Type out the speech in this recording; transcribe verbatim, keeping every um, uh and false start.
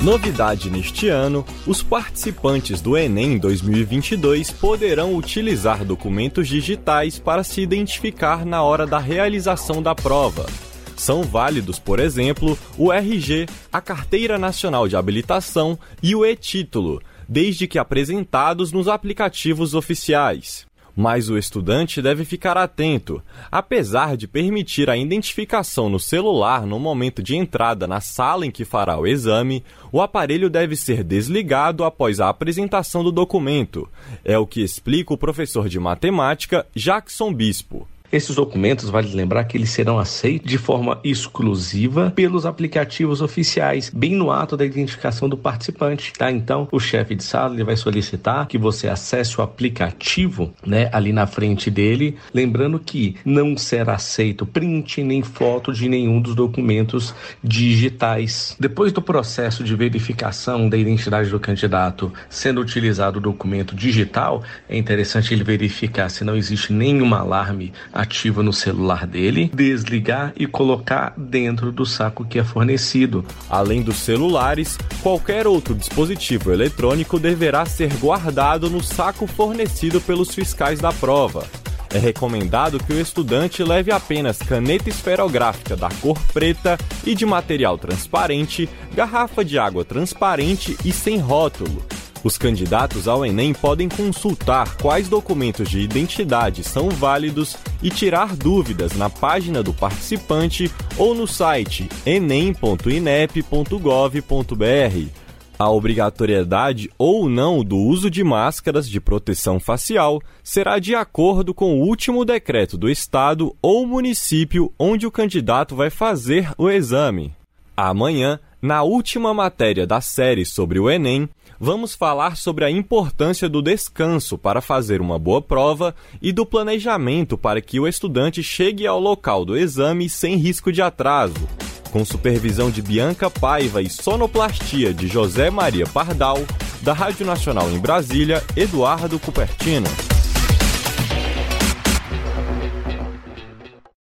Novidade neste ano, os participantes do Enem dois mil e vinte e dois poderão utilizar documentos digitais para se identificar na hora da realização da prova. São válidos, por exemplo, o R G, a Carteira Nacional de Habilitação e o e-Título, desde que apresentados nos aplicativos oficiais. Mas o estudante deve ficar atento. Apesar de permitir a identificação no celular no momento de entrada na sala em que fará o exame, o aparelho deve ser desligado após a apresentação do documento. É o que explica o professor de matemática, Jackson Bispo. Esses documentos, vale lembrar que eles serão aceitos de forma exclusiva pelos aplicativos oficiais, bem no ato da identificação do participante, tá? Então, o chefe de sala ele vai solicitar que você acesse o aplicativo, né, ali na frente dele, lembrando que não será aceito print nem foto de nenhum dos documentos digitais. Depois do processo de verificação da identidade do candidato sendo utilizado o documento digital, é interessante ele verificar se não existe nenhum alarme ativa no celular dele, desligar e colocar dentro do saco que é fornecido. Além dos celulares, qualquer outro dispositivo eletrônico deverá ser guardado no saco fornecido pelos fiscais da prova. É recomendado que o estudante leve apenas caneta esferográfica da cor preta e de material transparente, garrafa de água transparente e sem rótulo. Os candidatos ao Enem podem consultar quais documentos de identidade são válidos e tirar dúvidas na página do participante ou no site enem ponto inep ponto gov ponto br. A obrigatoriedade ou não do uso de máscaras de proteção facial será de acordo com o último decreto do estado ou município onde o candidato vai fazer o exame. Amanhã, na última matéria da série sobre o Enem, vamos falar sobre a importância do descanso para fazer uma boa prova e do planejamento para que o estudante chegue ao local do exame sem risco de atraso. Com supervisão de Bianca Paiva e sonoplastia de José Maria Pardal, da Rádio Nacional em Brasília, Eduardo Cupertino.